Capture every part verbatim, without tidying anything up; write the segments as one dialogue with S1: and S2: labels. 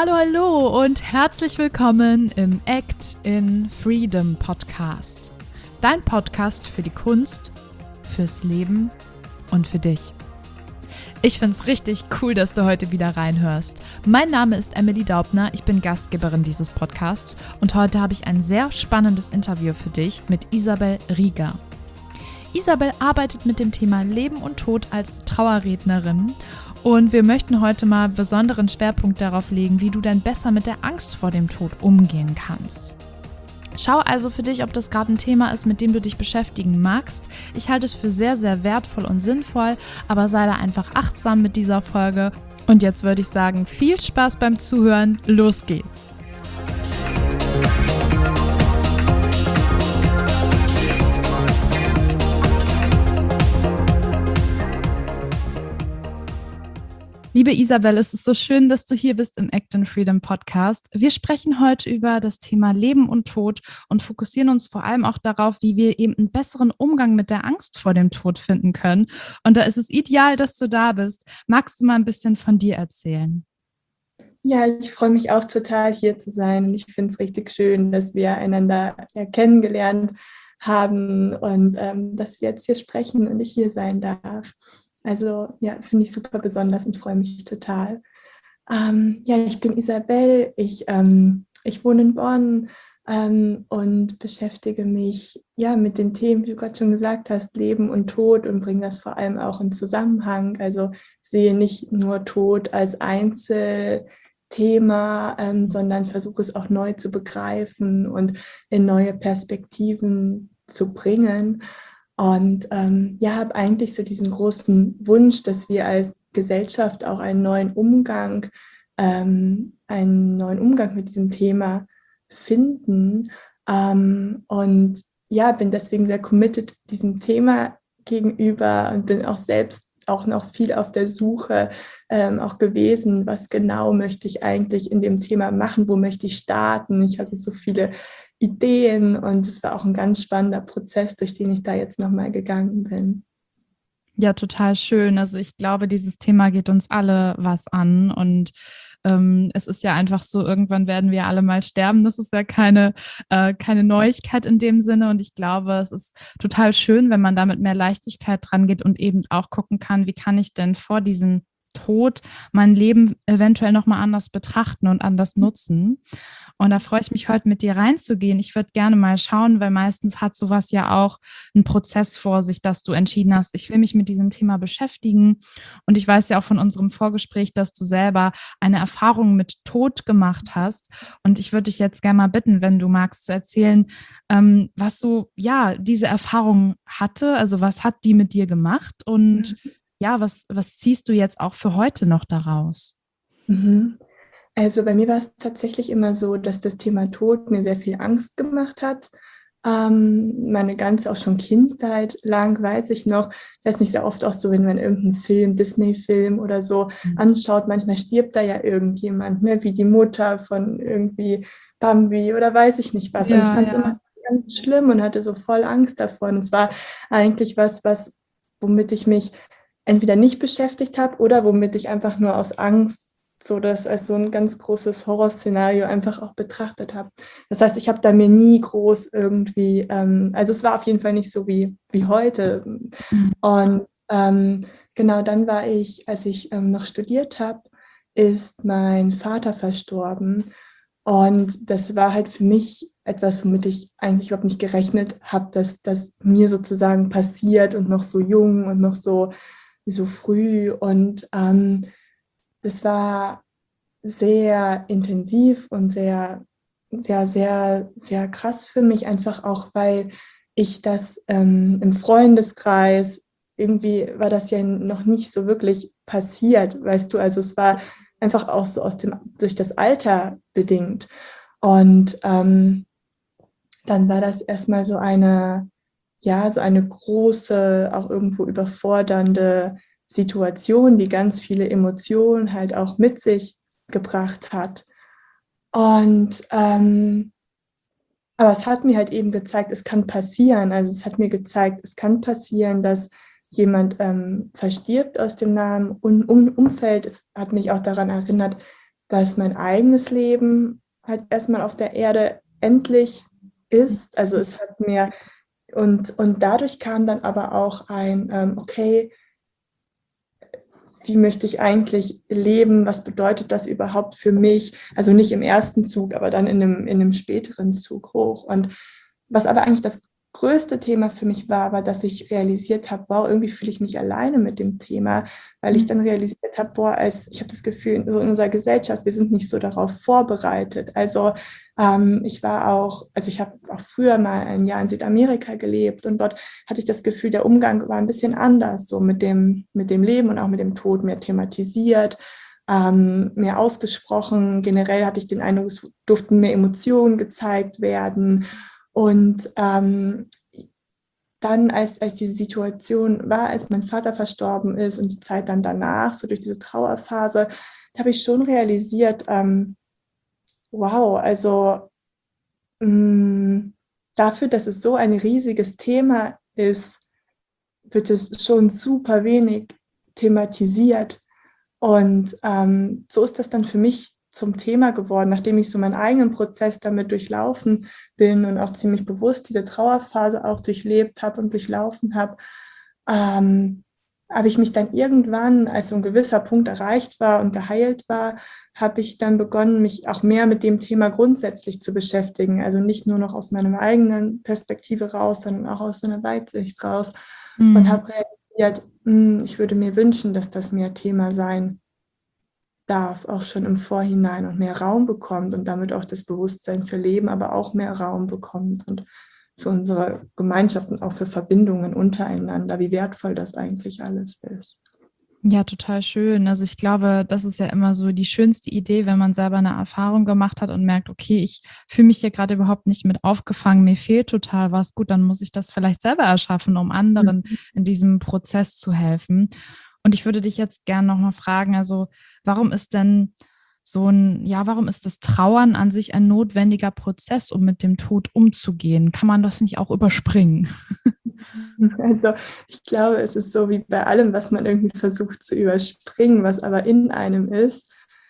S1: Hallo, hallo und herzlich willkommen im Act in Freedom Podcast. Dein Podcast für die Kunst, fürs Leben und für dich. Ich finde es richtig cool, dass du heute wieder reinhörst. Mein Name ist Emily Daubner, ich bin Gastgeberin dieses Podcasts und heute habe ich ein sehr spannendes Interview für dich mit Isabel Rieger. Isabel arbeitet mit dem Thema Leben und Tod als Trauerrednerin und wir möchten heute mal besonderen Schwerpunkt darauf legen, wie du dann besser mit der Angst vor dem Tod umgehen kannst. Schau also für dich, ob das gerade ein Thema ist, mit dem du dich beschäftigen magst. Ich halte es für sehr, sehr wertvoll und sinnvoll, aber sei da einfach achtsam mit dieser Folge. Und jetzt würde ich sagen, viel Spaß beim Zuhören, los geht's! Liebe Isabel, es ist so schön, dass du hier bist im Act in Freedom Podcast. Wir sprechen heute über das Thema Leben und Tod und fokussieren uns vor allem auch darauf, wie wir eben einen besseren Umgang mit der Angst vor dem Tod finden können. Und da ist es ideal, dass du da bist. Magst du mal ein bisschen von dir erzählen?
S2: Ja, ich freue mich auch total, hier zu sein. Und ich finde es richtig schön, dass wir einander ja, kennengelernt haben und ähm, dass wir jetzt hier sprechen und ich hier sein darf. Also ja, finde ich super besonders und freue mich total. Ähm, ja, ich bin Isabel, ich, ähm, ich wohne in Bonn ähm, und beschäftige mich ja mit den Themen, wie du gerade schon gesagt hast, Leben und Tod und bringe das vor allem auch in Zusammenhang. Also sehe nicht nur Tod als Einzelthema, ähm, sondern versuche es auch neu zu begreifen und in neue Perspektiven zu bringen. Und ähm, ja, habe eigentlich so diesen großen Wunsch, dass wir als Gesellschaft auch einen neuen Umgang, ähm, einen neuen Umgang mit diesem Thema finden. Ähm, und ja, bin deswegen sehr committed diesem Thema gegenüber und bin auch selbst auch noch viel auf der Suche ähm, auch gewesen, was genau möchte ich eigentlich in dem Thema machen, wo möchte ich starten. Ich hatte so viele Ideen und es war auch ein ganz spannender Prozess, durch den ich da jetzt nochmal gegangen bin.
S1: Ja, total schön. Also ich glaube, dieses Thema geht uns alle was an und ähm, es ist ja einfach so, irgendwann werden wir alle mal sterben. Das ist ja keine, äh, keine Neuigkeit in dem Sinne und ich glaube, es ist total schön, wenn man da mit mehr Leichtigkeit dran geht und eben auch gucken kann, wie kann ich denn vor diesem Tod mein Leben eventuell nochmal anders betrachten und anders nutzen. Und da freue ich mich heute mit dir reinzugehen. Ich würde gerne mal schauen, weil meistens hat sowas ja auch einen Prozess vor sich, dass du entschieden hast, ich will mich mit diesem Thema beschäftigen. Und ich weiß ja auch von unserem Vorgespräch, dass du selber eine Erfahrung mit Tod gemacht hast. Und ich würde dich jetzt gerne mal bitten, wenn du magst, zu erzählen, ähm, was du, ja, diese Erfahrung hatte. Also was hat die mit dir gemacht? Und ja, was, was ziehst du jetzt auch für heute noch daraus?
S2: Mhm. Also bei mir war es tatsächlich immer so, dass das Thema Tod mir sehr viel Angst gemacht hat. Ähm, meine ganze auch schon Kindheit lang weiß ich noch, das ist nicht sehr oft auch so, wenn man irgendeinen Film, Disney-Film oder so anschaut, manchmal stirbt da ja irgendjemand, ne, wie die Mutter von irgendwie Bambi oder weiß ich nicht was. Und ich
S1: Ja,
S2: fand es
S1: ja.
S2: immer ganz schlimm und hatte so voll Angst davon. Es war eigentlich was, was, womit ich mich entweder nicht beschäftigt habe oder womit ich einfach nur aus Angst so das als so ein ganz großes Horrorszenario einfach auch betrachtet habe. Das heißt, ich habe da mir nie groß irgendwie, ähm, also es war auf jeden Fall nicht so wie, wie heute.
S1: Mhm.
S2: Und ähm, genau dann war ich, als ich ähm, noch studiert habe, ist mein Vater verstorben. Und das war halt für mich etwas, womit ich eigentlich überhaupt nicht gerechnet habe, dass das mir sozusagen passiert und noch so jung und noch so, so früh. Und ähm, das war sehr intensiv und sehr, sehr, sehr, sehr krass für mich, einfach auch, weil ich das ähm, im Freundeskreis, irgendwie war das ja noch nicht so wirklich passiert, weißt du, also es war einfach auch so aus dem, durch das Alter bedingt. Und ähm, dann war das erstmal so eine, ja, so eine große, auch irgendwo überfordernde Situation, die ganz viele Emotionen halt auch mit sich gebracht hat. Und ähm, aber es hat mir halt eben gezeigt, es kann passieren. Also es hat mir gezeigt, es kann passieren, dass jemand ähm, verstirbt aus dem nahen um um Umfeld. Es hat mich auch daran erinnert, dass mein eigenes Leben halt erstmal auf der Erde endlich ist. Also es hat mir, und, und dadurch kam dann aber auch ein, ähm, okay, wie möchte ich eigentlich leben? Was bedeutet das überhaupt für mich? Also nicht im ersten Zug, aber dann in einem, in einem späteren Zug hoch. Und was aber eigentlich das größte Thema für mich war, war, dass ich realisiert habe, wow, irgendwie fühle ich mich alleine mit dem Thema, weil ich dann realisiert habe, boah, als, ich habe das Gefühl, in unserer Gesellschaft, wir sind nicht so darauf vorbereitet. Also ähm, ich war auch, also ich habe auch früher mal ein Jahr in Südamerika gelebt und dort hatte ich das Gefühl, der Umgang war ein bisschen anders, so mit dem, mit dem Leben und auch mit dem Tod mehr thematisiert, ähm, mehr ausgesprochen. Generell hatte ich den Eindruck, es durften mehr Emotionen gezeigt werden. Und ähm, dann, als, als diese Situation war, als mein Vater verstorben ist und die Zeit dann danach, so durch diese Trauerphase, da habe ich schon realisiert, ähm, wow, also mh, dafür, dass es so ein riesiges Thema ist, wird es schon super wenig thematisiert. Und ähm, so ist das dann für mich zum Thema geworden, nachdem ich so meinen eigenen Prozess damit durchlaufen bin und auch ziemlich bewusst diese Trauerphase auch durchlebt habe und durchlaufen habe, ähm, habe ich mich dann irgendwann, als so ein gewisser Punkt erreicht war und geheilt war, habe ich dann begonnen, mich auch mehr mit dem Thema grundsätzlich zu beschäftigen. Also nicht nur noch aus meiner eigenen Perspektive raus, sondern auch aus so einer Weitsicht raus.
S1: Mhm.
S2: Und habe realisiert, mh, ich würde mir wünschen, dass das mehr Thema sein darf, auch schon im Vorhinein und mehr Raum bekommt und damit auch das Bewusstsein für Leben, aber auch mehr Raum bekommt und für unsere Gemeinschaft und auch für Verbindungen untereinander, wie wertvoll das eigentlich alles ist.
S1: Ja, total schön. Also ich glaube, das ist ja immer so die schönste Idee, wenn man selber eine Erfahrung gemacht hat und merkt, okay, ich fühle mich hier gerade überhaupt nicht mit aufgefangen, mir fehlt total was. Gut, dann muss ich das vielleicht selber erschaffen, um anderen in diesem Prozess zu helfen. Und ich würde dich jetzt gerne noch mal fragen, also warum ist denn so ein, ja, warum ist das Trauern an sich ein notwendiger Prozess, um mit dem Tod umzugehen? Kann man das nicht auch überspringen?
S2: Also ich glaube, es ist so wie bei allem, was man irgendwie versucht zu überspringen, was aber in einem ist.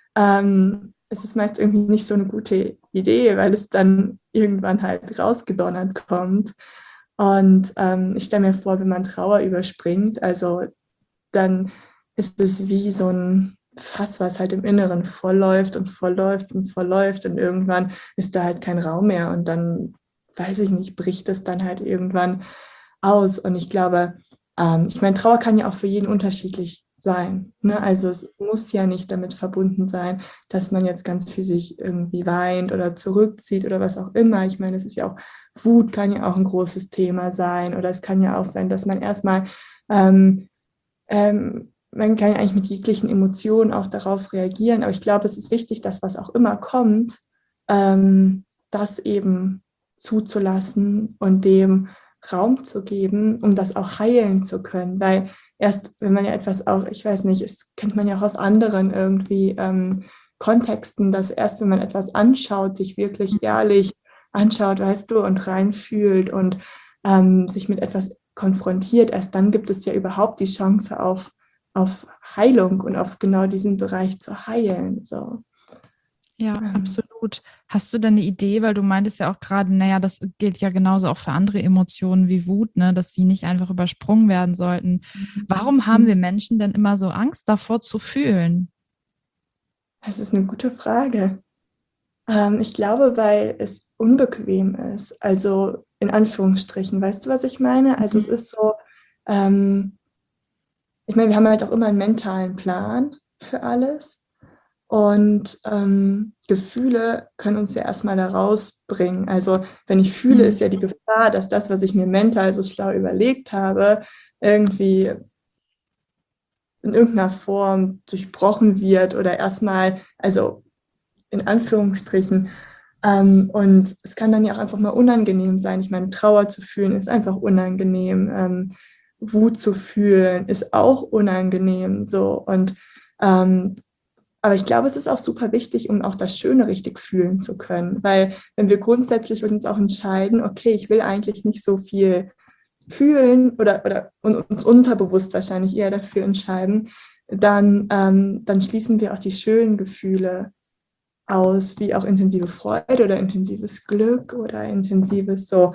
S2: Ähm, es ist meist irgendwie nicht so eine gute Idee, weil es dann irgendwann halt rausgedonnert kommt. Und ähm, ich stelle mir vor, wenn man Trauer überspringt, also dann ist es wie so ein Fass, was halt im Inneren vollläuft und vollläuft und vollläuft und irgendwann ist da halt kein Raum mehr und dann, weiß ich nicht, bricht es dann halt irgendwann aus. Und ich glaube, ähm, ich meine, Trauer kann ja auch für jeden unterschiedlich sein. Ne? Also es muss ja nicht damit verbunden sein, dass man jetzt ganz für sich irgendwie weint oder zurückzieht oder was auch immer. Ich meine, es ist ja auch, Wut kann ja auch ein großes Thema sein oder es kann ja auch sein, dass man erstmal ähm, ähm, man kann ja eigentlich mit jeglichen Emotionen auch darauf reagieren, aber ich glaube, es ist wichtig, dass was auch immer kommt, ähm, das eben zuzulassen und dem Raum zu geben, um das auch heilen zu können. Weil erst, wenn man ja etwas auch, ich weiß nicht, das kennt man ja auch aus anderen irgendwie ähm, Kontexten, dass erst, wenn man etwas anschaut, sich wirklich ehrlich anschaut, weißt du, und reinfühlt und ähm, sich mit etwas konfrontiert, erst dann gibt es ja überhaupt die Chance auf, auf Heilung und auf genau diesen Bereich zu heilen. So.
S1: Ja,
S2: Ähm,
S1: absolut. Hast du denn eine Idee, weil du meintest ja auch gerade, naja, das gilt ja genauso auch für andere Emotionen wie Wut, ne, dass sie nicht einfach übersprungen werden sollten. Warum haben wir Menschen denn immer so Angst davor zu fühlen?
S2: Das ist eine gute Frage. Ähm, ich glaube, weil es unbequem ist. Also in Anführungsstrichen, weißt du, was ich meine? Also es ist so, ähm, ich meine, wir haben halt auch immer einen mentalen Plan für alles. Und ähm, Gefühle können uns ja erstmal da rausbringen. Also wenn ich fühle, ist
S1: Mhm.
S2: ja die Gefahr, dass das, was ich mir mental so schlau überlegt habe, irgendwie in irgendeiner Form durchbrochen wird oder erstmal, also in Anführungsstrichen. Ähm, und es kann dann ja auch einfach mal unangenehm sein. Ich meine, Trauer zu fühlen ist einfach unangenehm. Ähm, Wut zu fühlen ist auch unangenehm. So. Und ähm, aber ich glaube, es ist auch super wichtig, um auch das Schöne richtig fühlen zu können. Weil wenn wir grundsätzlich uns auch entscheiden, okay, ich will eigentlich nicht so viel fühlen oder, oder uns unterbewusst wahrscheinlich eher dafür entscheiden, dann, ähm, dann schließen wir auch die schönen Gefühle aus wie auch intensive Freude oder intensives Glück oder intensives so,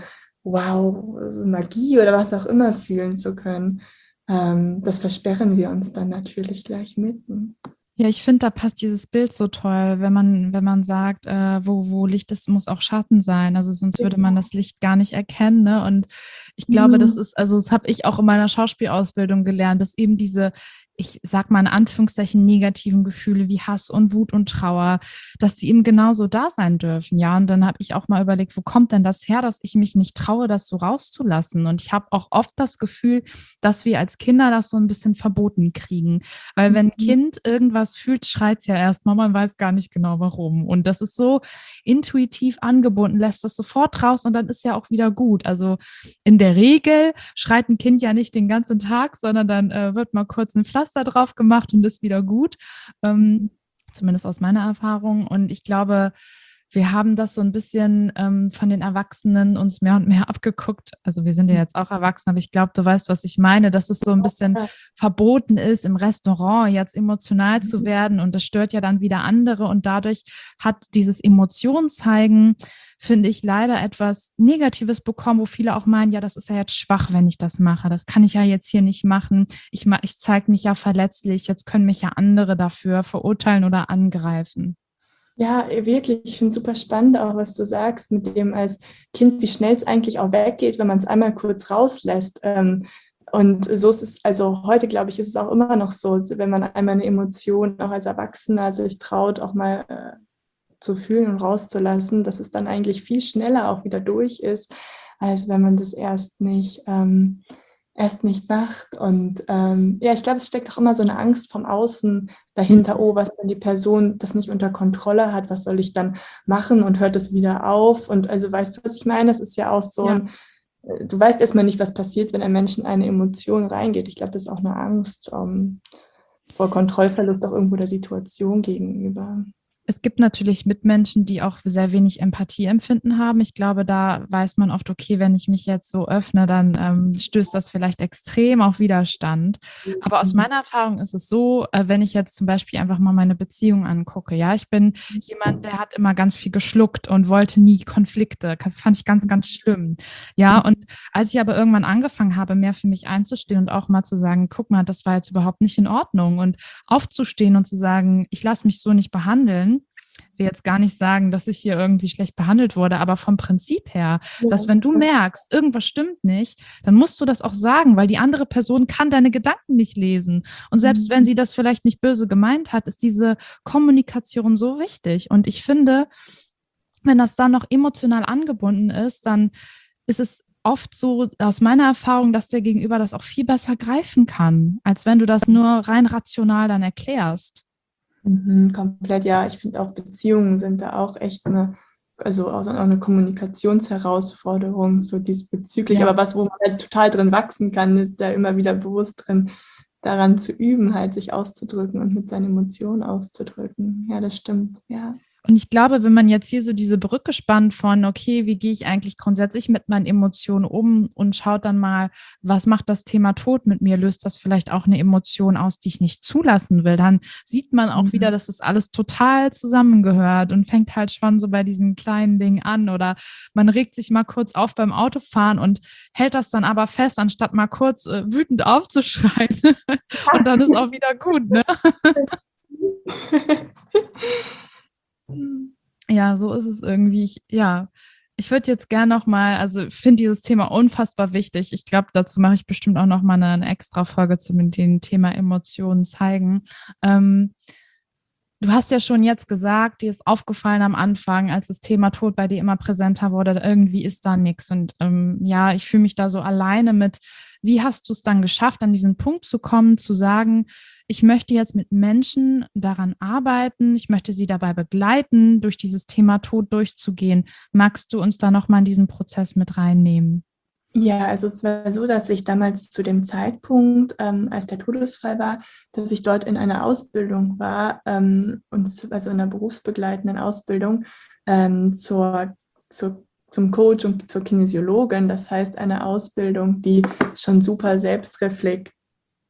S2: wow, so Magie oder was auch immer fühlen zu können. Ähm, das versperren wir uns dann natürlich gleich mitten.
S1: Ja, ich finde, da passt dieses Bild so toll, wenn man, wenn man sagt, äh, wo, wo Licht ist, muss auch Schatten sein. Also sonst würde man das Licht gar nicht erkennen. Ne? Und ich glaube, das
S2: Mhm.
S1: ist, also das habe ich auch in meiner Schauspielausbildung gelernt, dass eben diese, ich sag mal in Anführungszeichen, negativen Gefühle wie Hass und Wut und Trauer, dass die eben genauso da sein dürfen. Ja, und dann habe ich auch mal überlegt, wo kommt denn das her, dass ich mich nicht traue, das so rauszulassen? Und ich habe auch oft das Gefühl, dass wir als Kinder das so ein bisschen verboten kriegen. Weil wenn ein
S2: Mhm.
S1: Kind irgendwas fühlt, schreit es ja erstmal, man weiß gar nicht genau warum. Und das ist so intuitiv angebunden, lässt das sofort raus und dann ist ja auch wieder gut. Also in der Regel schreit ein Kind ja nicht den ganzen Tag, sondern dann äh, wird mal kurz ein Pflaster drauf gemacht und ist wieder gut. Ähm, zumindest aus meiner Erfahrung. Und ich glaube, wir haben das so ein bisschen ähm, von den Erwachsenen uns mehr und mehr abgeguckt. Also wir sind ja jetzt auch erwachsen, aber ich glaube, du weißt, was ich meine, dass es so ein bisschen verboten ist, im Restaurant jetzt emotional zu werden und das stört ja dann wieder andere und dadurch hat dieses Emotionszeigen, finde ich, leider etwas Negatives bekommen, wo viele auch meinen, ja, das ist ja jetzt schwach, wenn ich das mache. Das kann ich ja jetzt hier nicht machen. Ich, ich zeige mich ja verletzlich. Jetzt können mich ja andere dafür verurteilen oder angreifen.
S2: Ja, wirklich. Ich finde es super spannend, auch was du sagst, mit dem als Kind, wie schnell es eigentlich auch weggeht, wenn man es einmal kurz rauslässt. Ähm, Und so ist es, also heute glaube ich, ist es auch immer noch so, wenn man einmal eine Emotion auch als Erwachsener sich traut, auch mal äh, zu fühlen und rauszulassen, dass es dann eigentlich viel schneller auch wieder durch ist, als wenn man das erst nicht, ähm, erst nicht macht. Und ähm, ja, ich glaube, es steckt auch immer so eine Angst vom Außen dahinter, oh, was, wenn die Person das nicht unter Kontrolle hat, was soll ich dann machen und hört es wieder auf? Und also weißt du, was ich meine? Das ist ja auch so
S1: Ja.
S2: ein, äh, du weißt erstmal nicht, was passiert, wenn ein Mensch in eine Emotion reingeht. Ich glaube, das ist auch eine Angst ähm, vor Kontrollverlust auch irgendwo der Situation gegenüber.
S1: Es gibt natürlich Mitmenschen, die auch sehr wenig Empathieempfinden haben. Ich glaube, da weiß man oft, okay, wenn ich mich jetzt so öffne, dann ähm, stößt das vielleicht extrem auf Widerstand. Aber aus meiner Erfahrung ist es so, äh, wenn ich jetzt zum Beispiel einfach mal meine Beziehung angucke, ja, ich bin jemand, der hat immer ganz viel geschluckt und wollte nie Konflikte. Das fand ich ganz, ganz schlimm. Ja, und als ich aber irgendwann angefangen habe, mehr für mich einzustehen und auch mal zu sagen, guck mal, das war jetzt überhaupt nicht in Ordnung und aufzustehen und zu sagen, ich lasse mich so nicht behandeln, will jetzt gar nicht sagen, dass ich hier irgendwie schlecht behandelt wurde, aber vom Prinzip her,
S2: Ja,
S1: dass wenn du
S2: das,
S1: merkst, irgendwas stimmt nicht, dann musst du das auch sagen, weil die andere Person kann deine Gedanken nicht lesen. Und selbst wenn sie das vielleicht nicht böse gemeint hat, ist diese Kommunikation so wichtig. Und ich finde, wenn das dann noch emotional angebunden ist, dann ist es oft so aus meiner Erfahrung, dass der Gegenüber das auch viel besser greifen kann, als wenn du das nur rein rational dann erklärst.
S2: mhm, komplett, ja. Ich finde auch Beziehungen sind da auch echt eine, also auch so eine Kommunikationsherausforderung, so diesbezüglich.
S1: Ja.
S2: Aber was, wo man halt total drin wachsen kann, ist da immer wieder bewusst drin, daran zu üben, halt sich auszudrücken und mit seinen Emotionen auszudrücken. Ja, das stimmt, ja.
S1: Und ich glaube, wenn man jetzt hier so diese Brücke spannt von, okay, wie gehe ich eigentlich grundsätzlich mit meinen Emotionen um und schaut dann mal, was macht das Thema Tod mit mir? Löst das vielleicht auch eine Emotion aus, die ich nicht zulassen will? Dann sieht man auch wieder,
S2: Mhm.
S1: dass das alles total zusammengehört und fängt halt schon so bei diesen kleinen Dingen an. Oder man regt sich mal kurz auf beim Autofahren und hält das dann aber fest, anstatt mal kurz äh, wütend aufzuschreien. Und dann ist auch wieder gut, ne? Ja, so ist es irgendwie. Ich, ja, ich würde jetzt gerne noch mal, also ich finde dieses Thema unfassbar wichtig. Ich glaube, dazu mache ich bestimmt auch noch mal eine, eine extra Folge zu dem Thema Emotionen zeigen. Ähm, Du hast ja schon jetzt gesagt, dir ist aufgefallen am Anfang, als das Thema Tod bei dir immer präsenter wurde, irgendwie ist da nichts. Und ähm, ja, ich fühle mich da so alleine mit. Wie hast du es dann geschafft, an diesen Punkt zu kommen, zu sagen, ich möchte jetzt mit Menschen daran arbeiten, ich möchte sie dabei begleiten, durch dieses Thema Tod durchzugehen. Magst du uns da nochmal in diesen Prozess mit reinnehmen?
S2: Ja, also es war so, dass ich damals zu dem Zeitpunkt, ähm, als der Todesfall war, dass ich dort in einer Ausbildung war, ähm, und z- also in einer berufsbegleitenden Ausbildung ähm, zur, zur, zum Coach und zur Kinesiologin. Das heißt, eine Ausbildung, die schon super selbstreflektiert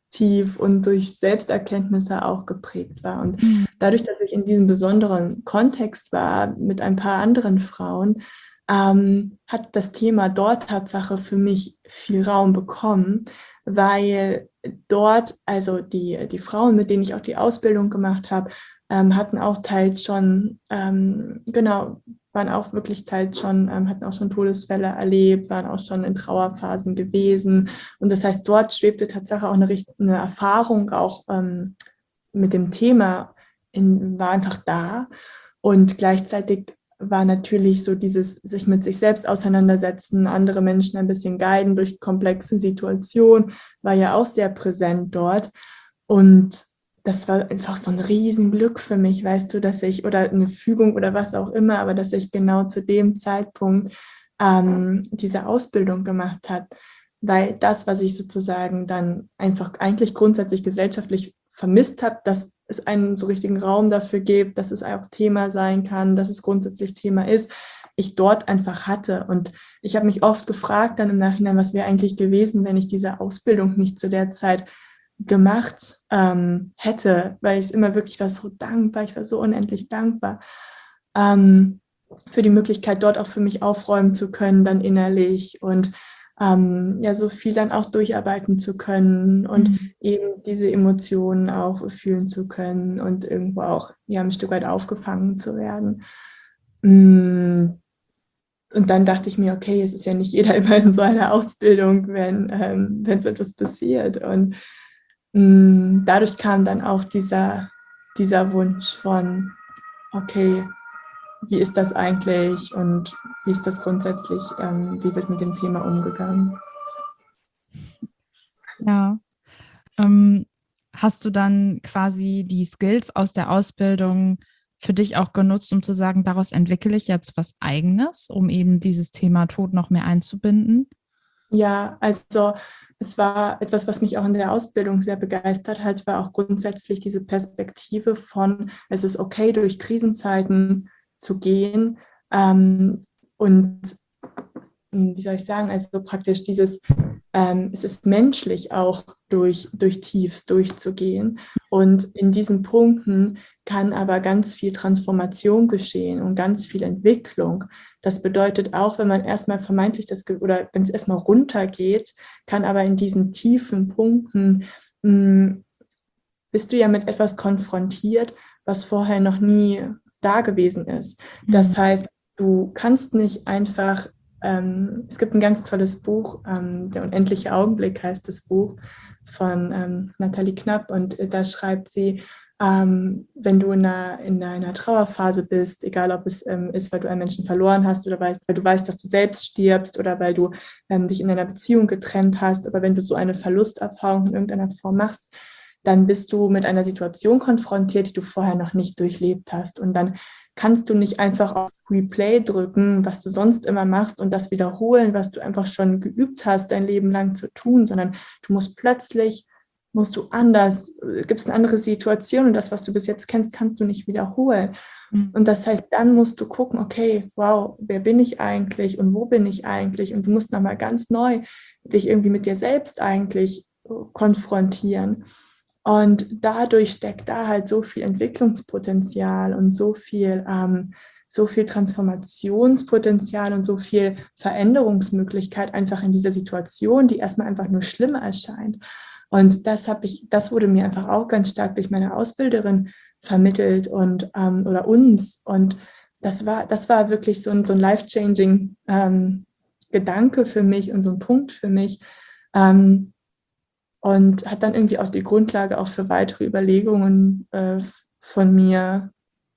S2: tief und durch Selbsterkenntnisse auch geprägt war. Und
S1: Mhm.
S2: dadurch, dass ich in diesem besonderen Kontext war mit ein paar anderen Frauen, ähm, hat das Thema dort Tatsache für mich viel Raum bekommen, weil dort, also die, die Frauen, mit denen ich auch die Ausbildung gemacht habe, ähm, hatten auch teils schon, ähm, genau, waren auch wirklich teils schon, ähm, hatten auch schon Todesfälle erlebt, waren auch schon in Trauerphasen gewesen. Und das heißt, dort schwebte tatsächlich auch eine, eine Erfahrung auch ähm, mit dem Thema, in, war einfach da. Und gleichzeitig war natürlich so dieses sich mit sich selbst auseinandersetzen, andere Menschen ein bisschen guiden durch komplexe Situationen, war ja auch sehr präsent dort. Und das war einfach so ein Riesenglück für mich, weißt du, dass ich, oder eine Fügung oder was auch immer, aber dass ich genau zu dem Zeitpunkt ähm, diese Ausbildung gemacht habe, weil das, was ich sozusagen dann einfach eigentlich grundsätzlich gesellschaftlich vermisst habe, dass es einen so richtigen Raum dafür gibt, dass es auch Thema sein kann, dass es grundsätzlich Thema ist, ich dort einfach hatte. Und ich habe mich oft gefragt dann im Nachhinein, was wäre eigentlich gewesen, wenn ich diese Ausbildung nicht zu der Zeit gemacht ähm, hätte, weil ich immer wirklich war so dankbar, ich war so unendlich dankbar ähm, für die Möglichkeit, dort auch für mich aufräumen zu können, dann innerlich und ähm, ja, so viel dann auch durcharbeiten zu können und
S1: Mhm.
S2: eben diese Emotionen auch fühlen zu können und irgendwo auch ja, ein Stück weit aufgefangen zu werden. Mm. Und dann dachte ich mir, okay, es ist ja nicht jeder immer in so einer Ausbildung, wenn, ähm, wenn so etwas passiert. Und mh, dadurch kam dann auch dieser, dieser Wunsch von, okay, wie ist das eigentlich und wie ist das grundsätzlich, ähm, wie wird mit dem Thema umgegangen?
S1: Ja. Ähm, hast du dann quasi die Skills aus der Ausbildung für dich auch genutzt, um zu sagen, daraus entwickle ich jetzt was Eigenes, um eben dieses Thema Tod noch mehr einzubinden?
S2: Ja, also es war etwas, was mich auch in der Ausbildung sehr begeistert hat, war auch grundsätzlich diese Perspektive von, es ist okay, durch Krisenzeiten zu gehen ähm, und wie soll ich sagen, also praktisch dieses, ähm, es ist menschlich auch durch, durch Tiefs durchzugehen. Und in diesen Punkten kann aber ganz viel Transformation geschehen und ganz viel Entwicklung. Das bedeutet auch, wenn man erstmal vermeintlich das, oder wenn es erstmal runtergeht, kann aber in diesen tiefen Punkten mh, bist du ja mit etwas konfrontiert, was vorher noch nie da gewesen ist.
S1: Mhm.
S2: Das heißt, du kannst nicht einfach, ähm, es gibt ein ganz tolles Buch, ähm, Der unendliche Augenblick heißt das Buch von ähm, Nathalie Knapp und äh, da schreibt sie, ähm, wenn du in einer, in einer Trauerphase bist, egal ob es ähm, ist, weil du einen Menschen verloren hast oder weil, weil du weißt, dass du selbst stirbst oder weil du ähm, dich in einer Beziehung getrennt hast, aber wenn du so eine Verlusterfahrung in irgendeiner Form machst, dann bist du mit einer Situation konfrontiert, die du vorher noch nicht durchlebt hast. Und dann kannst du nicht einfach auf Replay drücken, was du sonst immer machst und das wiederholen, was du einfach schon geübt hast, dein Leben lang zu tun, sondern du musst plötzlich, musst du anders, gibt es eine andere Situation und das, was du bis jetzt kennst, kannst du nicht wiederholen.
S1: Mhm.
S2: Und das heißt, dann musst du gucken, okay, wow, wer bin ich eigentlich und wo bin ich eigentlich? Und du musst nochmal ganz neu dich irgendwie mit dir selbst eigentlich konfrontieren. Und dadurch steckt da halt so viel Entwicklungspotenzial und so viel, ähm, so viel Transformationspotenzial und so viel Veränderungsmöglichkeit einfach in dieser Situation, die erstmal einfach nur schlimm erscheint. Und das habe ich, das wurde mir einfach auch ganz stark durch meine Ausbilderin vermittelt und ähm, oder uns. Und das war, das war wirklich so ein, so ein life-changing ähm, Gedanke für mich und so ein Punkt für mich. Ähm, und hat dann irgendwie auch die Grundlage auch für weitere Überlegungen äh, von mir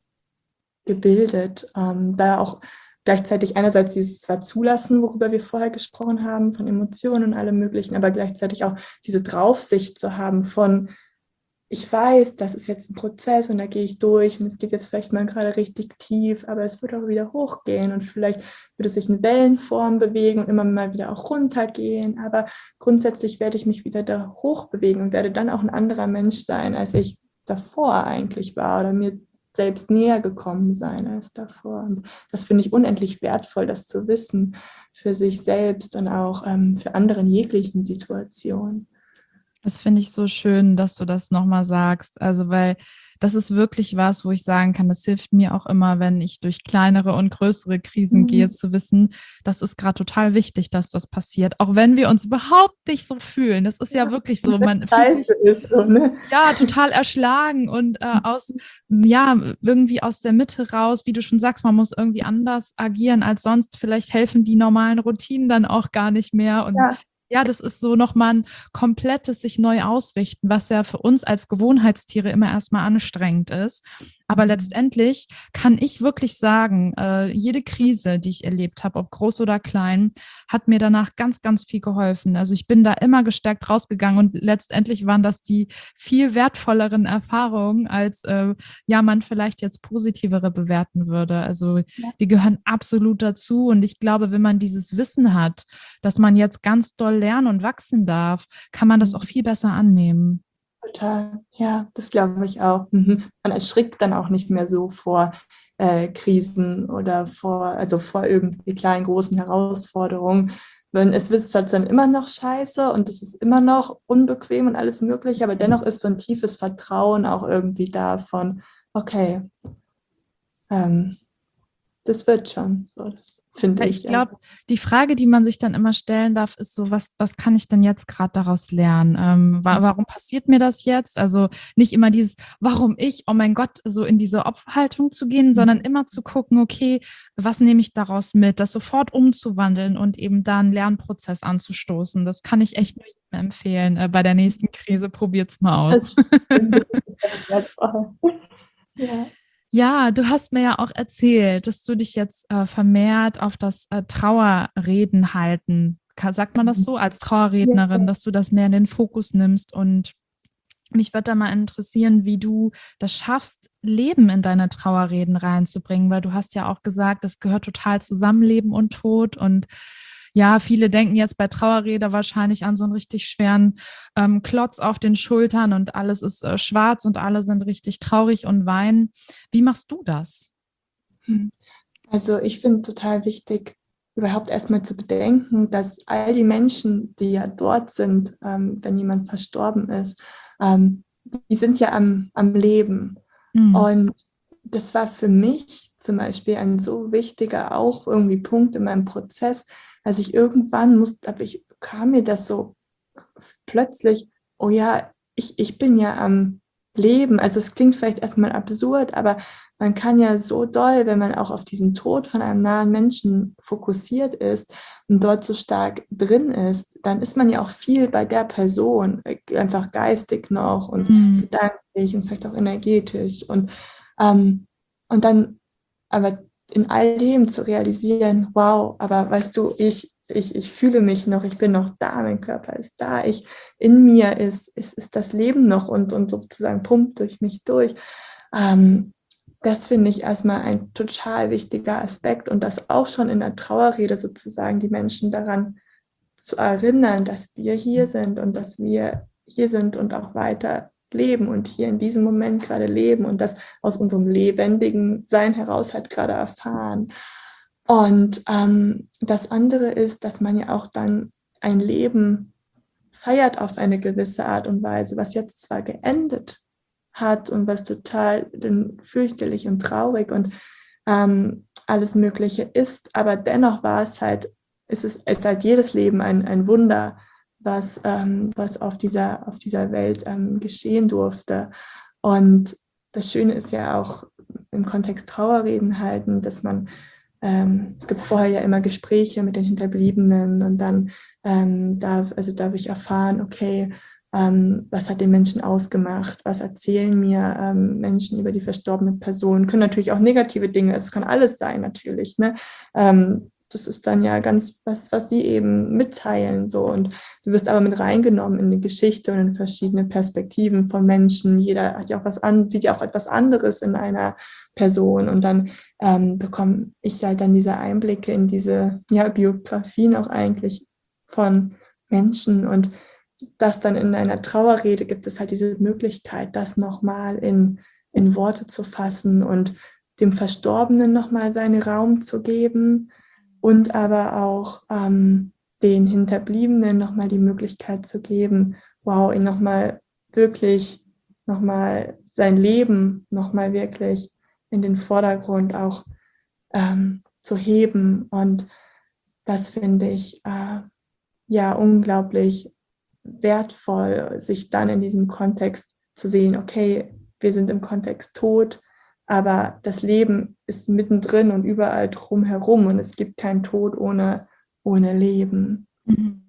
S2: gebildet. Ähm, da auch gleichzeitig einerseits dieses zwar Zulassen, worüber wir vorher gesprochen haben, von Emotionen und allem Möglichen, aber gleichzeitig auch diese Draufsicht zu haben von, ich weiß, das ist jetzt ein Prozess und da gehe ich durch und es geht jetzt vielleicht mal gerade richtig tief, aber es wird auch wieder hochgehen und vielleicht wird es sich in Wellenform bewegen und immer mal wieder auch runtergehen, aber grundsätzlich werde ich mich wieder da hoch bewegen und werde dann auch ein anderer Mensch sein, als ich davor eigentlich war oder mir selbst näher gekommen sein als davor. Und das finde ich unendlich wertvoll, das zu wissen für sich selbst und auch ähm, für andere in jeglichen Situationen.
S1: Das finde ich so schön, dass du das nochmal sagst. Also, weil das ist wirklich was, wo ich sagen kann, das hilft mir auch immer, wenn ich durch kleinere und größere Krisen gehe,
S2: Mhm.
S1: zu wissen, das ist gerade total wichtig, dass das passiert. Auch wenn wir uns überhaupt nicht so fühlen. Das ist ja
S2: Ja,
S1: wirklich so,
S2: wenn
S1: man
S2: es
S1: fühlt
S2: scheiße
S1: sich
S2: ist, so, ne?
S1: ja total erschlagen und äh, aus, ja, irgendwie aus der Mitte raus, wie du schon sagst, man muss irgendwie anders agieren als sonst. Vielleicht helfen die normalen Routinen dann auch gar nicht mehr. Und
S2: Ja.
S1: ja, das ist so nochmal ein komplettes sich neu ausrichten, was ja für uns als Gewohnheitstiere immer erstmal anstrengend ist. Aber
S2: Mhm.
S1: letztendlich kann ich wirklich sagen, äh, jede Krise, die ich erlebt habe, ob groß oder klein, hat mir danach ganz, ganz viel geholfen. Also ich bin da immer gestärkt rausgegangen und letztendlich waren das die viel wertvolleren Erfahrungen, als äh, ja man vielleicht jetzt positivere bewerten würde. Also
S2: Ja,
S1: die gehören absolut dazu. Und ich glaube, wenn man dieses Wissen hat, dass man jetzt ganz doll lernen und wachsen darf, kann man das auch
S2: mhm.
S1: viel besser annehmen.
S2: Total. Ja, das glaube ich auch. Mhm. Man erschrickt dann auch nicht mehr so vor äh, Krisen oder vor, also vor irgendwie kleinen, großen Herausforderungen. Wenn es wird halt dann immer noch scheiße und es ist immer noch unbequem und alles mögliche, aber dennoch ist so ein tiefes Vertrauen auch irgendwie da von, okay, ähm, das wird schon so, das finde
S1: Ja, ich
S2: ich.
S1: glaube,
S2: Also.
S1: die Frage, die man sich dann immer stellen darf, ist so, was, was kann ich denn jetzt gerade daraus lernen? Ähm, wa warum passiert mir das jetzt? Also nicht immer dieses, warum ich, oh mein Gott, so in diese Opferhaltung zu gehen, sondern
S2: Mhm.
S1: immer zu gucken, okay, was nehme ich daraus mit? Das sofort umzuwandeln und eben da einen Lernprozess anzustoßen. Das kann ich echt nur jedem empfehlen. Äh, bei der nächsten Krise probiert's mal aus.
S2: Das stimmt, das ist sehr wertvoll. Ja.
S1: Ja, du hast mir ja auch erzählt, dass du dich jetzt äh, vermehrt auf das äh, Trauerreden halten, ka- sagt man das
S2: Mhm.
S1: so, als
S2: Ja.
S1: Trauerrednerin, dass du das mehr in den Fokus nimmst. Und mich würde da mal interessieren, wie du das schaffst, Leben in deine Trauerreden reinzubringen, weil du hast ja auch gesagt, das gehört total zusammen, Leben und Tod. Und ja, viele denken jetzt bei Trauerrede wahrscheinlich an so einen richtig schweren ähm, Klotz auf den Schultern und alles ist äh, schwarz und alle sind richtig traurig und weinen. Wie machst du das?
S2: Mhm. Also ich finde total wichtig, überhaupt erstmal zu bedenken, dass all die Menschen, die ja dort sind, ähm, wenn jemand verstorben ist, ähm, die sind ja am, am Leben.
S1: Hm.
S2: Und das war für mich zum Beispiel ein so wichtiger auch irgendwie Punkt in meinem Prozess, als ich irgendwann musste, aber ich kam mir das so plötzlich, oh ja, ich, ich bin ja am Leben. Also es klingt vielleicht erstmal absurd, aber man kann ja so doll, wenn man auch auf diesen Tod von einem nahen Menschen fokussiert ist und dort so stark drin ist, dann ist man ja auch viel bei der Person, einfach geistig noch und
S1: Hm.
S2: gedanklich und vielleicht auch energetisch. Und, ähm, und dann aber in all dem zu realisieren, wow, aber weißt du, ich, ich, ich fühle mich noch, ich bin noch da, mein Körper ist da, ich in mir ist, ist, ist das Leben noch und, und sozusagen pumpt durch mich durch. Ähm, das finde ich erstmal ein total wichtiger Aspekt und das auch schon in der Trauerrede sozusagen die Menschen daran zu erinnern, dass wir hier sind und dass wir hier sind und auch weiter leben und hier in diesem Moment gerade leben und das aus unserem lebendigen Sein heraus halt gerade erfahren. Und ähm, das andere ist, dass man ja auch dann ein Leben feiert auf eine gewisse Art und Weise, was jetzt zwar geendet hat und was total fürchterlich und traurig und ähm, alles Mögliche ist, aber dennoch war es halt, ist es ist halt jedes Leben ein, ein Wunder, was, ähm, was auf, dieser, auf dieser Welt ähm, geschehen durfte. Und das Schöne ist ja auch im Kontext Trauerreden halten, dass man, ähm, es gibt vorher ja immer Gespräche mit den Hinterbliebenen und dann ähm, darf, also darf ich erfahren, okay, ähm, was hat den Menschen ausgemacht, was erzählen mir ähm, Menschen über die verstorbene Person, können natürlich auch negative Dinge, es kann alles sein natürlich, ne? Ähm, das ist dann ja ganz was, was sie eben mitteilen so und du wirst aber mit reingenommen in die Geschichte und in verschiedene Perspektiven von Menschen. Jeder hat ja auch was an, sieht ja auch etwas anderes in einer Person und dann ähm, bekomme ich halt dann diese Einblicke in diese ja, Biografien auch eigentlich von Menschen und das dann in einer Trauerrede gibt es halt diese Möglichkeit, das nochmal in, in Worte zu fassen und dem Verstorbenen nochmal seinen Raum zu geben und aber auch ähm, den Hinterbliebenen nochmal die Möglichkeit zu geben, wow, ihn nochmal wirklich, nochmal sein Leben nochmal wirklich in den Vordergrund auch ähm, zu heben. Und das finde ich äh, ja unglaublich wertvoll, sich dann in diesem Kontext zu sehen, okay, wir sind im Kontext Tod, aber das Leben ist mittendrin und überall drumherum und es gibt keinen Tod ohne, ohne Leben.
S1: Mhm.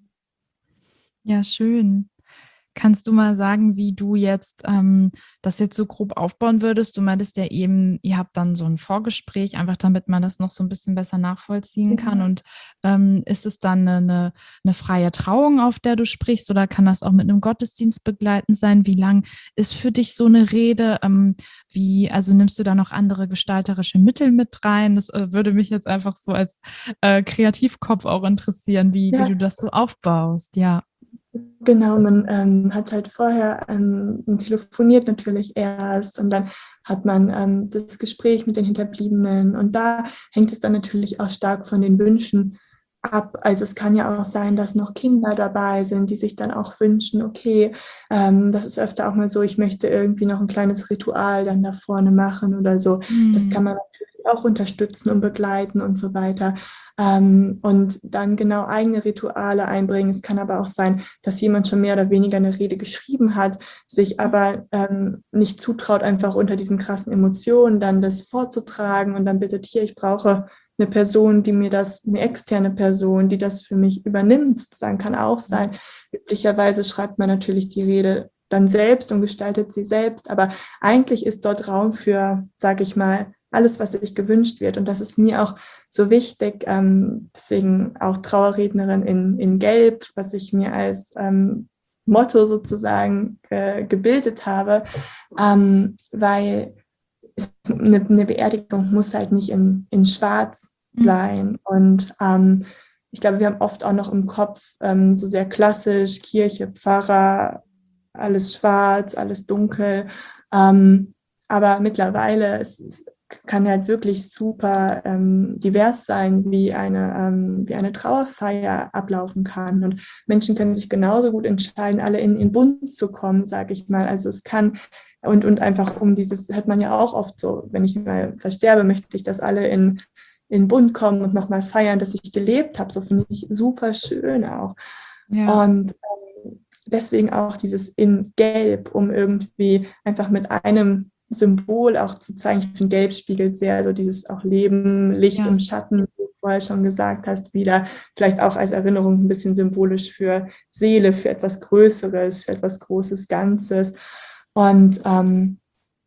S1: Ja, schön. Kannst du mal sagen, wie du jetzt ähm, das jetzt so grob aufbauen würdest? Du meintest ja eben, ihr habt dann so ein Vorgespräch, einfach damit man das noch so ein bisschen besser nachvollziehen kann.
S2: Ja.
S1: Und ähm, ist es dann eine, eine freie Trauung, auf der du sprichst, oder kann das auch mit einem Gottesdienst begleitend sein? Wie lang ist für dich so eine Rede? Ähm, wie, also nimmst du da noch andere gestalterische Mittel mit rein? Das äh, würde mich jetzt einfach so als äh, Kreativkopf auch interessieren, wie, wie
S2: Ja,
S1: du das so aufbaust. Ja.
S2: genau, man ähm, hat halt vorher ähm, telefoniert natürlich erst und dann hat man ähm, das Gespräch mit den Hinterbliebenen und da hängt es dann natürlich auch stark von den Wünschen ab. Also es kann ja auch sein, dass noch Kinder dabei sind, die sich dann auch wünschen, okay, ähm, das ist öfter auch mal so, ich möchte irgendwie noch ein kleines Ritual dann da vorne machen oder so. Das
S1: Hm.
S2: kann man natürlich auch unterstützen und begleiten und so weiter. Ähm, und dann genau eigene Rituale einbringen. Es kann aber auch sein, dass jemand schon mehr oder weniger eine Rede geschrieben hat, sich aber ähm, nicht zutraut, einfach unter diesen krassen Emotionen dann das vorzutragen und dann bittet, hier, ich brauche eine Person, die mir das, eine externe Person, die das für mich übernimmt, sozusagen, kann auch sein. Üblicherweise schreibt man natürlich die Rede dann selbst und gestaltet sie selbst, aber eigentlich ist dort Raum für, sage ich mal, alles, was sich gewünscht wird. Und das ist mir auch so wichtig, ähm, deswegen auch Trauerrednerin in, in Gelb, was ich mir als ähm, Motto sozusagen äh, gebildet habe, ähm, weil es, eine, eine Beerdigung muss halt nicht in, in Schwarz sein. Und ähm, ich glaube, wir haben oft auch noch im Kopf ähm, so sehr klassisch Kirche, Pfarrer, alles schwarz, alles dunkel. Ähm, aber mittlerweile es, es kann halt wirklich super ähm, divers sein, wie eine, ähm, wie eine Trauerfeier ablaufen kann. Und Menschen können sich genauso gut entscheiden, alle in den Bund zu kommen, sage ich mal. Also es kann und, und einfach um dieses, hört man ja auch oft so, wenn ich mal versterbe, möchte ich, dass alle in, in den Bund kommen und nochmal feiern, dass ich gelebt habe. So finde ich super schön auch.
S1: Ja.
S2: Und ähm, deswegen auch dieses in Gelb, um irgendwie einfach mit einem Symbol auch zu zeigen. Ich finde, Gelb spiegelt sehr so dieses auch Leben, Licht
S1: Ja.
S2: im Schatten, wie du vorher schon gesagt hast, wieder. Vielleicht auch als Erinnerung ein bisschen symbolisch für Seele, für etwas Größeres, für etwas Großes, Ganzes. Und ähm,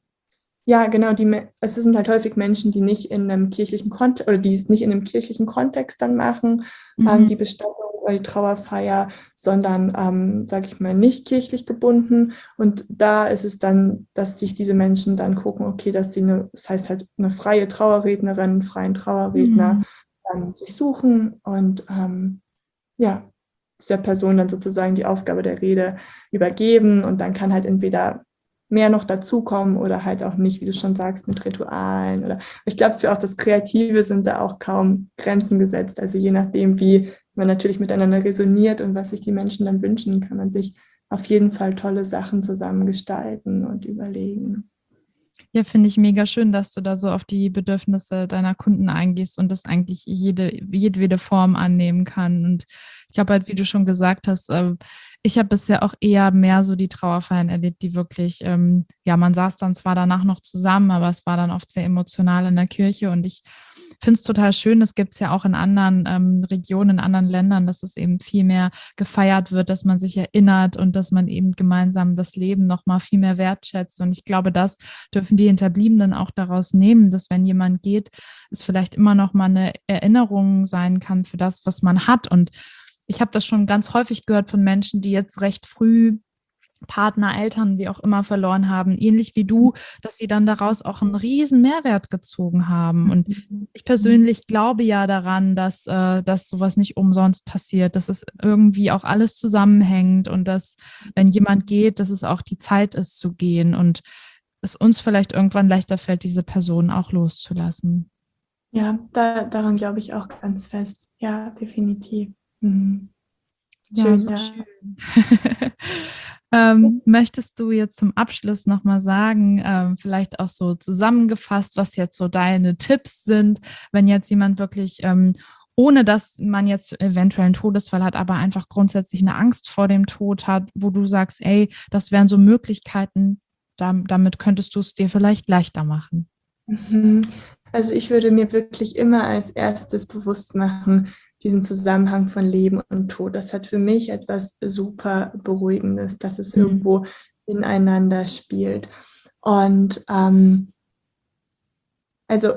S2: ja, genau, die, es sind halt häufig Menschen, die nicht in einem kirchlichen Kontext oder die es nicht in einem kirchlichen Kontext dann machen, ähm,
S1: Mhm.
S2: die Bestattung oder die Trauerfeier, sondern, ähm, sage ich mal, nicht kirchlich gebunden. Und da ist es dann, dass sich diese Menschen dann gucken, okay, dass sie eine, das heißt halt eine freie Trauerrednerin, einen freien Trauerredner
S1: Mhm.
S2: ähm, sich suchen und ähm, ja, dieser Person dann sozusagen die Aufgabe der Rede übergeben und dann kann halt entweder mehr noch dazukommen oder halt auch nicht, wie du schon sagst, mit Ritualen oder ich glaube, für auch das Kreative sind da auch kaum Grenzen gesetzt. Also je nachdem, wie man natürlich miteinander resoniert und was sich die Menschen dann wünschen, kann man sich auf jeden Fall tolle Sachen zusammen gestalten und überlegen.
S1: Ja, finde ich mega schön, dass du da so auf die Bedürfnisse deiner Kunden eingehst und das eigentlich jede, jedwede Form annehmen kann. Und ich glaube halt, wie du schon gesagt hast, äh, ich habe bisher auch eher mehr so die Trauerfeiern erlebt, die wirklich, ähm, ja, man saß dann zwar danach noch zusammen, aber es war dann oft sehr emotional in der Kirche und ich finde es total schön, das gibt es ja auch in anderen ähm, Regionen, in anderen Ländern, dass es eben viel mehr gefeiert wird, dass man sich erinnert und dass man eben gemeinsam das Leben noch mal viel mehr wertschätzt. Und ich glaube, das dürfen die Hinterbliebenen auch daraus nehmen, dass wenn jemand geht, es vielleicht immer noch mal eine Erinnerung sein kann für das, was man hat. Und ich habe das schon ganz häufig gehört von Menschen, die jetzt recht früh Partner, Eltern, wie auch immer verloren haben, ähnlich wie du, dass sie dann daraus auch einen riesen Mehrwert gezogen haben. Und ich persönlich glaube ja daran, dass, äh, dass sowas nicht umsonst passiert, dass es irgendwie auch alles zusammenhängt und dass, wenn jemand geht, dass es auch die Zeit ist zu gehen und es uns vielleicht irgendwann leichter fällt, diese Person auch loszulassen.
S2: Ja, da, daran glaube ich auch ganz fest. Ja, definitiv. Mhm.
S1: Ja,
S2: Schön,
S1: so
S2: ja.
S1: schön. Ähm, möchtest du jetzt zum Abschluss nochmal sagen, ähm, vielleicht auch so zusammengefasst, was jetzt so deine Tipps sind, wenn jetzt jemand wirklich, ähm, ohne dass man jetzt eventuell einen Todesfall hat, aber einfach grundsätzlich eine Angst vor dem Tod hat, wo du sagst, ey, das wären so Möglichkeiten, da, damit könntest du es dir vielleicht leichter machen.
S2: Mhm. Also ich würde mir wirklich immer als erstes bewusst machen, diesen Zusammenhang von Leben und Tod. Das hat für mich etwas super Beruhigendes, dass es
S1: Mhm.
S2: irgendwo ineinander spielt. Und ähm, also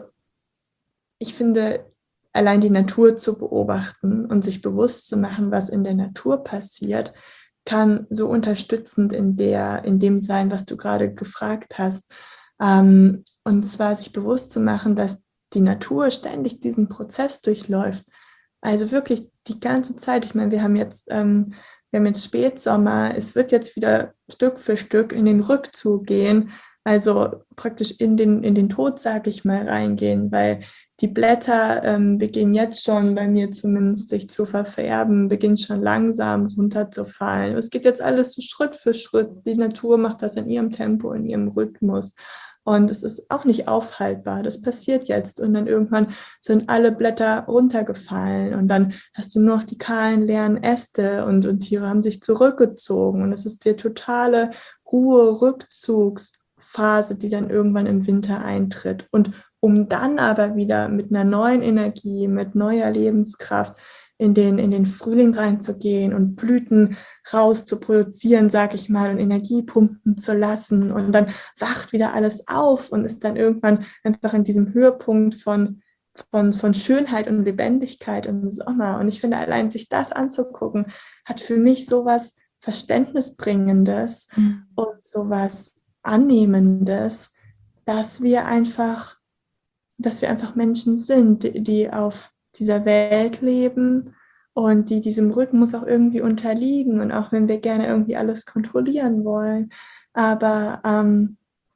S2: ich finde, allein die Natur zu beobachten und sich bewusst zu machen, was in der Natur passiert, kann so unterstützend in der, in dem sein, was du gerade gefragt hast. Ähm, und zwar sich bewusst zu machen, dass die Natur ständig diesen Prozess durchläuft. Also wirklich die ganze Zeit. Ich meine, wir haben jetzt, ähm, wir haben jetzt Spätsommer. Es wird jetzt wieder Stück für Stück in den Rückzug gehen. Also praktisch in den, in den Tod, sage ich mal, reingehen, weil die Blätter ähm, beginnen jetzt schon, bei mir zumindest, sich zu verfärben, beginnen schon langsam runterzufallen. Es geht jetzt alles so Schritt für Schritt. Die Natur macht das in ihrem Tempo, in ihrem Rhythmus. Und es ist auch nicht aufhaltbar. Das passiert jetzt. Und dann irgendwann sind alle Blätter runtergefallen. Und dann hast du nur noch die kahlen, leeren Äste und, und Tiere haben sich zurückgezogen. Und es ist die totale Ruhe, Rückzugsphase, die dann irgendwann im Winter eintritt. Und um dann aber wieder mit einer neuen Energie, mit neuer Lebenskraft in den, in den Frühling reinzugehen und Blüten rauszuproduzieren, sag ich mal, und Energie pumpen zu lassen. Und dann wacht wieder alles auf und ist dann irgendwann einfach in diesem Höhepunkt von, von, von Schönheit und Lebendigkeit im Sommer. Und ich finde, allein sich das anzugucken, hat für mich sowas Verständnisbringendes
S1: Mhm.
S2: und sowas Annehmendes, dass wir einfach dass wir einfach Menschen sind, die auf dieser Welt leben und die diesem Rhythmus auch irgendwie unterliegen. Und auch wenn wir gerne irgendwie alles kontrollieren wollen, aber ähm,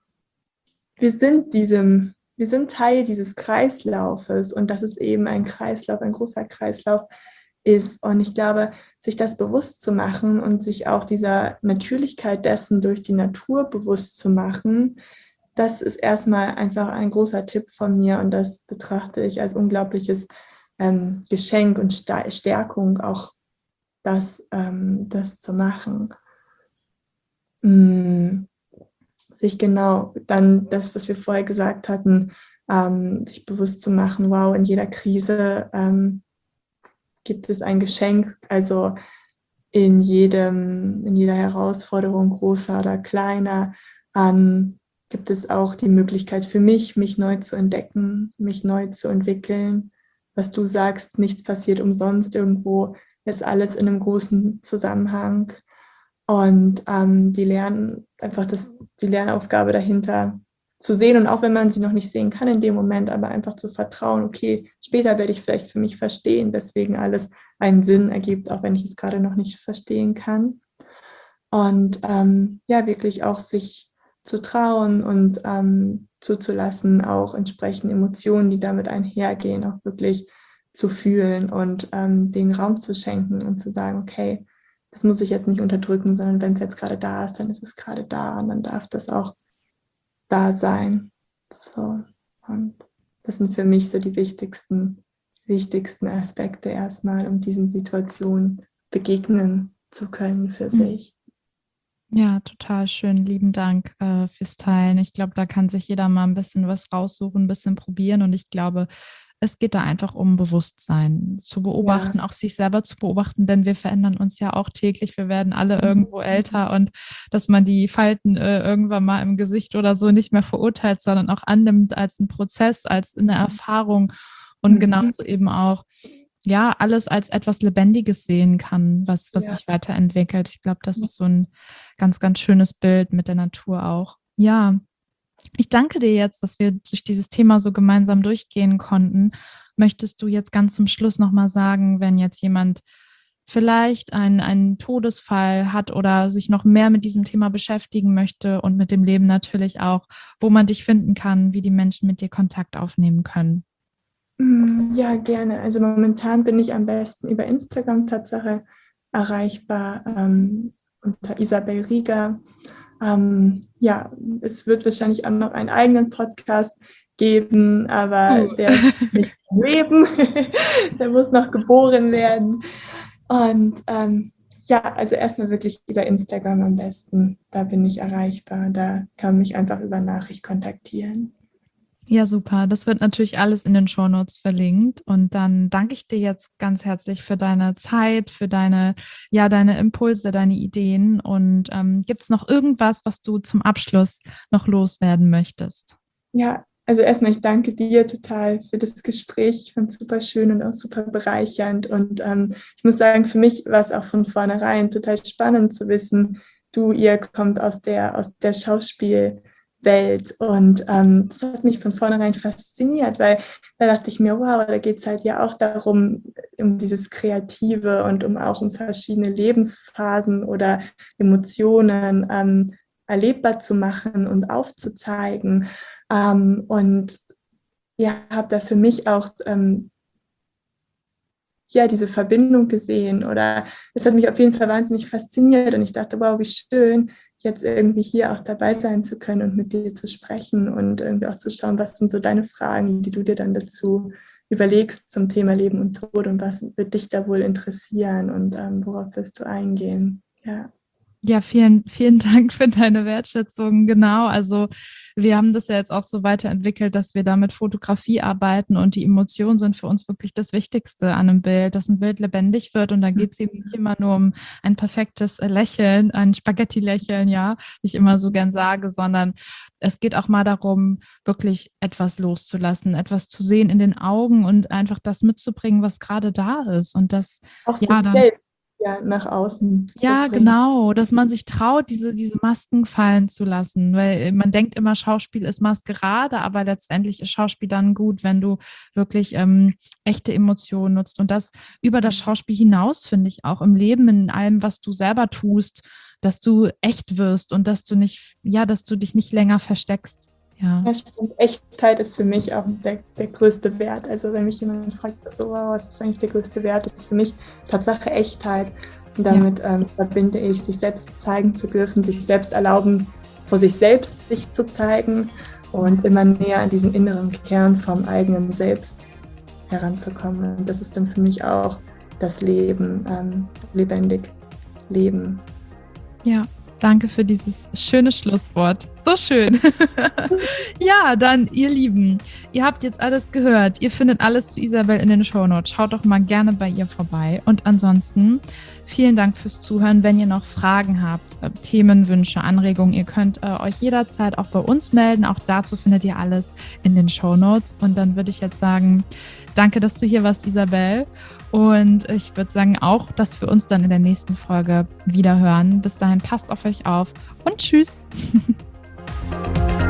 S2: wir sind diesem, wir sind Teil dieses Kreislaufes und das ist eben ein Kreislauf, ein großer Kreislauf ist. Und ich glaube, sich das bewusst zu machen und sich auch dieser Natürlichkeit dessen durch die Natur bewusst zu machen, das ist erstmal einfach ein großer Tipp von mir und das betrachte ich als unglaubliches ähm, Geschenk und Stärkung, auch das, ähm, das zu machen. Mm, sich genau dann das, was wir vorher gesagt hatten, ähm, sich bewusst zu machen, wow, in jeder Krise ähm, gibt es ein Geschenk, also in jedem, in jeder Herausforderung, großer oder kleiner, ähm, gibt es auch die Möglichkeit für mich, mich neu zu entdecken, mich neu zu entwickeln. Was du sagst, nichts passiert umsonst, irgendwo ist alles in einem großen Zusammenhang. Und ähm, die lernen einfach das, die Lernaufgabe dahinter zu sehen und auch wenn man sie noch nicht sehen kann in dem Moment, aber einfach zu vertrauen, okay, später werde ich vielleicht für mich verstehen, weswegen alles einen Sinn ergibt, auch wenn ich es gerade noch nicht verstehen kann. Und ähm, ja, wirklich auch sich zu trauen und ähm, zuzulassen, auch entsprechende Emotionen, die damit einhergehen, auch wirklich zu fühlen und ähm, den Raum zu schenken und zu sagen, okay, das muss ich jetzt nicht unterdrücken, sondern wenn es jetzt gerade da ist, dann ist es gerade da und dann darf das auch da sein. So. Und das sind für mich so die wichtigsten, wichtigsten Aspekte erstmal, um diesen Situationen begegnen zu können für
S1: Mhm.
S2: sich.
S1: Ja, total schön. Lieben Dank äh, fürs Teilen. Ich glaube, da kann sich jeder mal ein bisschen was raussuchen, ein bisschen probieren. Und ich glaube, es geht da einfach um Bewusstsein zu
S2: Ja.
S1: beobachten, auch sich selber zu beobachten, denn wir verändern uns ja auch täglich. Wir werden alle irgendwo älter und dass man die Falten äh, irgendwann mal im Gesicht oder so nicht mehr verurteilt, sondern auch annimmt als einen Prozess, als eine Erfahrung und
S2: Mhm.
S1: genauso eben auch ja, alles als etwas Lebendiges sehen kann, was, was
S2: Ja.
S1: sich weiterentwickelt. Ich glaube, das ist so ein ganz, ganz schönes Bild mit der Natur auch. Ja, ich danke dir jetzt, dass wir durch dieses Thema so gemeinsam durchgehen konnten. Möchtest du jetzt ganz zum Schluss nochmal sagen, wenn jetzt jemand vielleicht einen, einen Todesfall hat oder sich noch mehr mit diesem Thema beschäftigen möchte und mit dem Leben natürlich auch, wo man dich finden kann, wie die Menschen mit dir Kontakt aufnehmen können?
S2: Ja, gerne. Also momentan bin ich am besten über Instagram Tatsache erreichbar. Ähm, unter Isabel Rieger. Ähm, ja, es wird wahrscheinlich auch noch einen eigenen Podcast geben, aber
S1: Uh.
S2: der ist nicht im Leben. Der muss noch geboren werden. Und ähm, ja, also erstmal wirklich über Instagram am besten. Da bin ich erreichbar. Da kann man mich einfach über Nachricht kontaktieren.
S1: Ja, super. Das wird natürlich alles in den Shownotes verlinkt. Und dann danke ich dir jetzt ganz herzlich für deine Zeit, für deine, ja, deine Impulse, deine Ideen. Und ähm, gibt es noch irgendwas, was du zum Abschluss noch loswerden möchtest?
S2: Ja, also erstmal, ich danke dir total für das Gespräch. Ich fand es super schön und auch super bereichernd. Und ähm, ich muss sagen, für mich war es auch von vornherein total spannend zu wissen, du, ihr kommt aus der, aus der Schauspielwelt. Und ähm, das hat mich von vornherein fasziniert, weil da dachte ich mir, wow, da geht es halt ja auch darum, um dieses Kreative und um auch um verschiedene Lebensphasen oder Emotionen ähm, erlebbar zu machen und aufzuzeigen. Ähm, und ja, habe da für mich auch ähm, ja, diese Verbindung gesehen oder es hat mich auf jeden Fall wahnsinnig fasziniert und ich dachte, wow, wie schön, jetzt irgendwie hier auch dabei sein zu können und mit dir zu sprechen und irgendwie auch zu schauen, was sind so deine Fragen, die du dir dann dazu überlegst zum Thema Leben und Tod und was wird dich da wohl interessieren und ähm, worauf wirst du eingehen. Ja.
S1: Ja, vielen, vielen Dank für deine Wertschätzung. Genau, also wir haben das ja jetzt auch so weiterentwickelt, dass wir da mit Fotografie arbeiten und die Emotionen sind für uns wirklich das Wichtigste an einem Bild, dass ein Bild lebendig wird und da geht es eben nicht immer nur um ein perfektes Lächeln, ein Spaghetti-Lächeln, ja, wie ich immer so gern sage, sondern es geht auch mal darum, wirklich etwas loszulassen, etwas zu sehen in den Augen und einfach das mitzubringen, was gerade da ist und das,
S2: Auch
S1: ja,
S2: sich
S1: dann
S2: selbst ja, nach außen
S1: ja,
S2: zu bringen.
S1: genau, dass man sich traut, diese, diese Masken fallen zu lassen, weil man denkt immer, Schauspiel ist Maskerade, aber letztendlich ist Schauspiel dann gut, wenn du wirklich ähm, echte Emotionen nutzt und das über das Schauspiel hinaus, finde ich, auch im Leben, in allem, was du selber tust, dass du echt wirst und dass du nicht, ja, dass du dich nicht länger versteckst. Ja.
S2: Ja, stimmt. Echtheit ist für mich auch der, der größte Wert. Also wenn mich jemand fragt, so, wow, was ist eigentlich der größte Wert, ist für mich Tatsache Echtheit. Und damit ja. ähm, verbinde ich, sich selbst zeigen zu dürfen, sich selbst erlauben, vor sich selbst sich zu zeigen und immer näher an diesen inneren Kern vom eigenen Selbst heranzukommen. Und das ist dann für mich auch das Leben, ähm, lebendig leben.
S1: Ja. Danke für dieses schöne Schlusswort. So schön. Ja, dann, ihr Lieben, ihr habt jetzt alles gehört. Ihr findet alles zu Isabel in den Shownotes. Schaut doch mal gerne bei ihr vorbei. Und ansonsten, vielen Dank fürs Zuhören. Wenn ihr noch Fragen habt, äh, Themen, Wünsche, Anregungen, ihr könnt äh, euch jederzeit auch bei uns melden. Auch dazu findet ihr alles in den Shownotes. Und dann würde ich jetzt sagen, danke, dass du hier warst, Isabel. Und ich würde sagen auch, dass wir uns dann in der nächsten Folge wieder hören. Bis dahin, passt auf euch auf und tschüss.